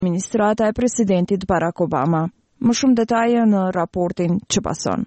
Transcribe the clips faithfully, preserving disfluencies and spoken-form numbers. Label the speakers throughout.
Speaker 1: administrata e presidentit Barack Obama. Më shumë detaje në raportin që pason.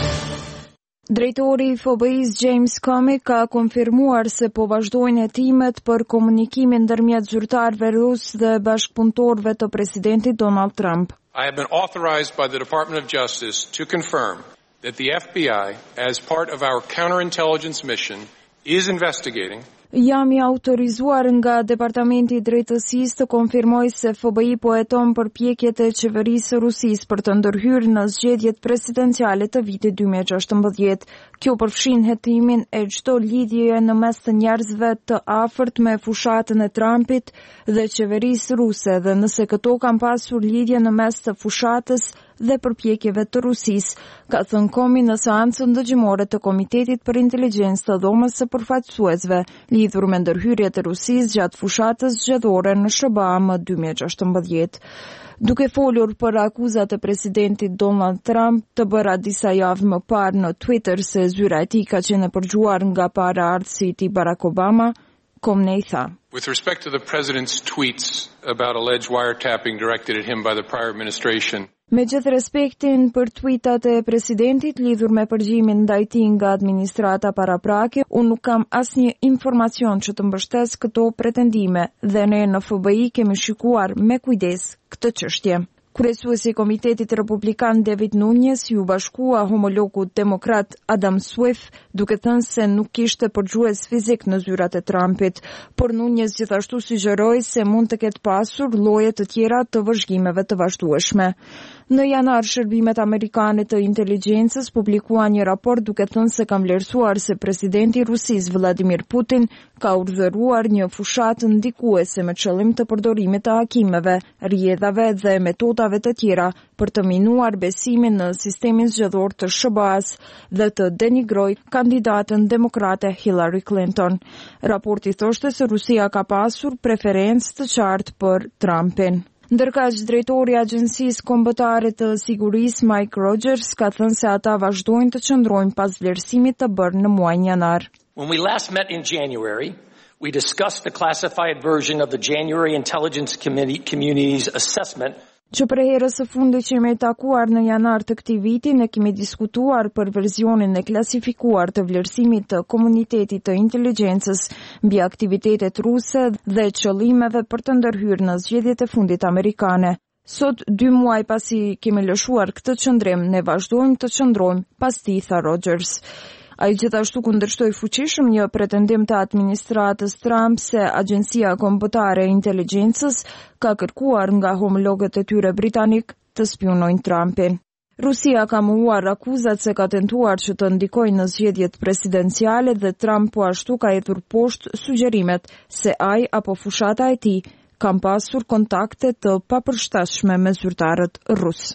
Speaker 1: Drejtori i F B I-s James Comey ka konfirmuar se po vazhdojnë hetimet për komunikimin ndërmjet zyrtarëve rusë dhe bashkëpunëtorëve të presidentit Donald Trump.
Speaker 2: I have been authorized by the Department of Justice to confirm that the F B I, as part of our counterintelligence mission, is investigating.
Speaker 1: Jam i autorizuar nga Departamenti i Drejtësisë të konfirmoj se F B I po heton përpjekjet e qeverisë së Rusisë për të ndërhyrë në zgjedhjet presidenciale të vitit dy mijë e gjashtëmbëdhjetë. Kjo përfshin hetimin e çdo lidhjeje në mes të njerëzve të afërt me fushatën e Trumpit dhe qeverisë ruse, dhe nëse këto kanë pasur lidhje në mes të fushatës dhe përpjekjeve të Rusisë, ka thënë Comey në seancën dëgjimore të Komitetit për Inteligjencë të Dhomës së Përfaqësuesve lidhur me ndërhyrjet e Rusisë gjatë fushatës zgjedhore në S B A më dy mijë e gjashtëmbëdhjetë. Duke folur për akuzat e presidentit Donald Trump të bëra disa javë më parë në Twitter se zyra e tij ka qenë e përgjuar nga paraardhësi i tij Barack Obama, Comey tha:
Speaker 2: With respect to the president's tweets about alleged wiretapping directed at him by the prior administration,
Speaker 1: me gjithë respektin për tweetat e presidentit lidhur me përgjimin ndaj tij nga administrata paraprake, unë nuk kam asnjë informacion që të mbështes këto pretendime dhe ne në F B I kemi shikuar me kujdes këtë çështje. Kryesuesi i Komitetit Republikan David Nunes ju bashkua homologut demokrat Adam Schiff, duke thënë se nuk kishte përgjues fizik në zyrat e Trumpit, por Nunes gjithashtu sugjeroi se mund të ketë pasur lloje të tjera të vëzhgimeve të vazhdueshme. Në janar, shërbimet amerikane të inteligjencës publikuan një raport duke thënë se ka vlerësuar se presidenti i Rusisë Vladimir Putin ka urdhëruar një fushatë ndikuese me qëllim të përdorimit të hakimeve, rrjedhave dhe metodave të tjera për të minuar besimin në sistemin zgjedhor të S B A-s dhe të denigroj kandidatën demokrate Hillary Clinton. Raporti thoshte se Rusia ka pasur preferencë të qartë për Trumpin. Ndërkaq, drejtori i Agjencisë Kombëtare të Sigurisë Mike Rogers ka thënë se ata vazhdojnë të qëndrojnë pas vlerësimit të bërë në muajin janar.
Speaker 3: When we last met in January, we discussed the classified version of the January Intelligence Committee Community's assessment.
Speaker 1: Që për herës së fundi që me takuar në janar të këtij viti, ne kemi diskutuar për versionin e klasifikuar të vlerësimit të komunitetit të inteligjencës mbi aktivitetet ruse dhe qëllimeve për të ndërhyrë në zgjedhjet e fundit amerikane. Sot, dy muaj pasi kemi lëshuar këtë qëndrim, ne vazhdojmë të qëndrojmë, pasti tha Rogers. Ai gjithashtu kundërshtoi fuqishëm një pretendim të administratës Trump se Agjencia Kombëtare e Inteligjencës ka kërkuar nga homologët e tyre britanik të spionojnë Trumpin. Rusia ka mohuar akuzat se ka tentuar që të ndikojë në zgjedhjet presidenciale dhe Trump po ashtu ka hedhur poshtë sugjerimet se ai apo fushata e tij kanë pasur kontakte të papërshtatshme me zyrtarët rus.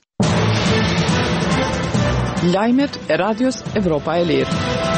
Speaker 4: Lajmet e Radios Evropa e Lirë.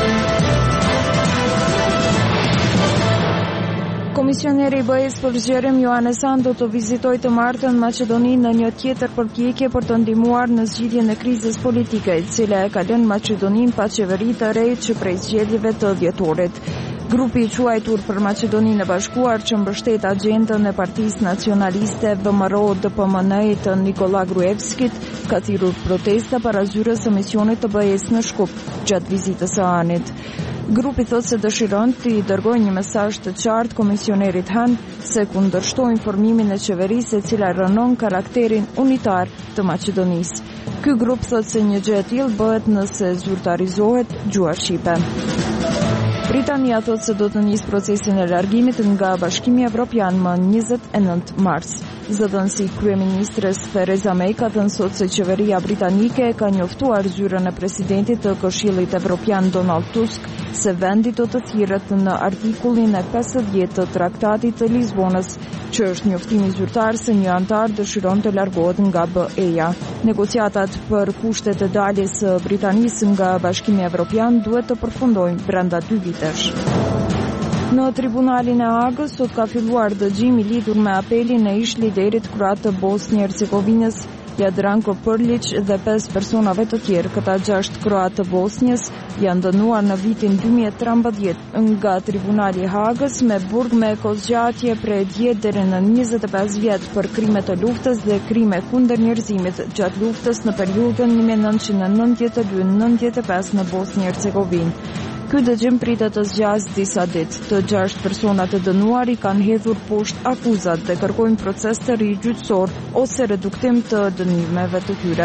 Speaker 1: Komisioneri i B E S për zgjerim Johannes Hahn do të vizitojë të martën Maqedoninë në një tjetër përpjekje për të ndihmuar në zgjidhjen e krizës politike, e cila e ka lënë Maqedoninë pa qeveri të re që prej zgjedhjeve të dhjetorit. Grupi i quajtur për Maqedoninë e Bashkuar që mbështet agjendën e Partisë Nacionaliste V M R O D P M N të Nikola Gruevskit ka thirrur protesta para zyrës së misionit të B E S në Shkup gjatë vizitës së Hanit. Grupi thotë se dëshiron të i dërgojë një mesazh të qartë komisionerit Han se kundërshton informimin e qeverisë e cila rënon karakterin unitar të Maqedonisë. Ky grup thotë se një gjë e tillë bëhet nëse zyrtarizohet gjuha shqipe. Britania thotë se do të nisë procesin e largimit nga Bashkimi Evropian më njëzet e nëntë mars. Zëdhënësi kryeministres Theresa May ka thënë sot se qeveria britanike ka njoftuar zyrën e presidentit të Këshillit Evropian Donald Tusk se vendi do të thirret në artikullin e pesëdhjetë të Traktatit të Lisbonës, që është njoftimi zyrtar se një antar dëshiron të largohet nga B E-ja. Negociatat për kushtet e daljes së Britanisë nga Bashkimi Evropian duhet të përfundojnë brenda dy vitesh. Në tribunalin e Hagës sot ka filluar dëgjimi lidhur me apelin e ish liderit kroat të Bosnjë Hercegovinës Jadranko Prlić dhe pesë personave të tjerë. Këta gjashtë kroatë të Bosnjës janë dënuar në vitin dy mijë e trembëdhjetë nga Tribunali i Hagës me burg me kozgjatje prej dhjetë deri në njëzet e pesë vjet për krime të luftës dhe krime kundër njerëzimit gjatë luftës në periudhën një mijë e nëntëqind e nëntëdhjetë e dy - nëntëdhjetë e pesë në Bosnjë Hercegovinë. Ky dëgjim pritet të zgjasë disa ditë. Të gjashtë persona të dënuar i kanë hedhur poshtë akuzat dhe kërkojnë proces të ri gjyqësor ose reduktim të dënimeve të tyre.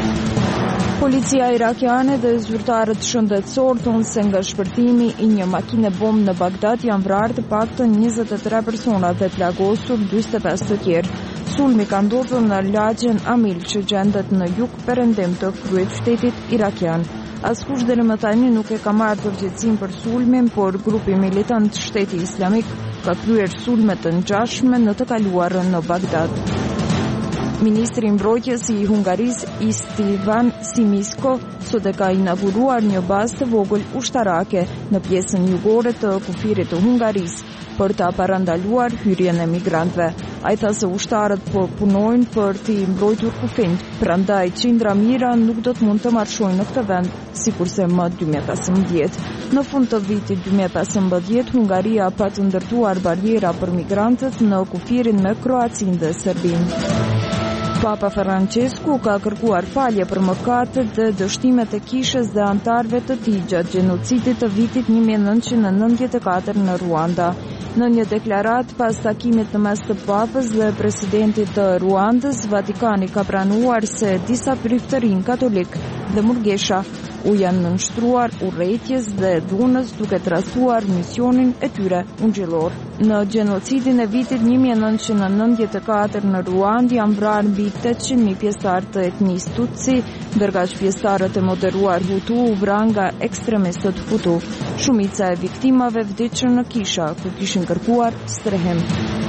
Speaker 1: Policia irakiane dhe zyrtarët shëndetësor thonë se nga shpërthimi i një makine bombë në Bagdad janë vrarë të paktën njëzet e tre persona dhe plagosur njëzet e pesë të tjerë. Sulmi ka ndodhur në lagjen Amil që gjendet në jug perëndim të kryeqytetit irakian. Askush deri më tani nuk e ka marrë përgjegjësinë për sulmin, por grupi militant Shteti Islamik ka kryer sulme të ngjashme në të kaluarën në Bagdad. Ministri i mbrojtjes i Hungarisë Istvan Simisko sot e ka inauguruar një bazë të vogël ushtarake në pjesën jugore të kufirit të Hungarisë për ta parandaluar hyrjen e migrantëve. Ai tha se ushtarët po punojnë për t'i mbrojtur kufin, prandaj qindra mira nuk do të mund të marshojnë në këtë vend, sikurse më dy mijë e pesëmbëdhjetë. Në fund të vitit dy mijë e pesëmbëdhjetë, Hungaria pa të ndërtuar bariera për migrantët në kufirin me Kroacinë dhe Serbinë. Papa Francesku ka kërkuar falje për mëkatet dhe dështimet e kishës dhe antarëve të tij gjatë gjenocidit të vitit një mijë e nëntëqind e nëntëdhjetë e katër në Ruanda. Në një deklaratë pas takimit në mes të papës dhe presidentit të Ruandës, Vatikani ka pranuar se disa priftërinj katolik dhe murgesha u janë nënshtruar urrëties dhe dhunës duke trastuar misionin e tyre ungjillor. Në gjenocidin e vitit një mijë e nëntëqind e nëntëdhjetë e katër në Ruandë janë vrarë mbi tetëqind mijë pjesëtar të etnisë Tutsi, ndërsa pjesëtarët e moderuar Hutu u vranë nga ekstremistët Hutu. Shumica e viktimave vdiqën në kisha ku kishin kërkuar strehim.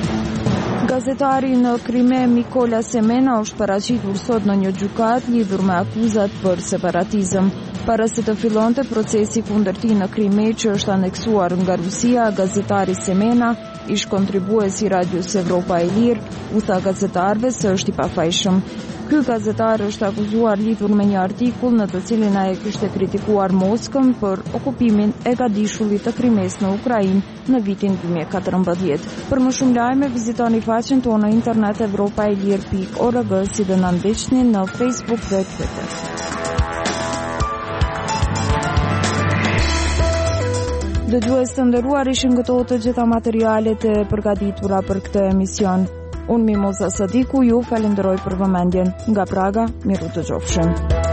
Speaker 1: Gazetari në Krime Mikola Semena është paraqitur sot në një gjykatë lidhur me akuzat për separatizëm. Para se të fillonte procesi kundër tij në Krime që është aneksuar nga Rusia, gazetari Semena, ish kontribues i Radios Evropa e Lirë, u tha gazetarëve se është i pafajshëm. Ky gazetar është akuzuar lidhur me një artikull në të cilin ai kishte kritikuar Moskën për okupimin e gadishullit të Krimes në Ukrainë në vitin dy mijë e katërmbëdhjetë. Për më shumë lajme vizitoni faqen tonë në internet evropa e lirë pikë org, si dhe na ndiqni në Facebook dhe Twitter. Dëgjues të nderuar, ishin këto të gjitha materialet e përgatitura për këtë emision. Unë Mimoza Sadiku ju falenderoj për vëmendjen. Nga Praga, miru të qofshim.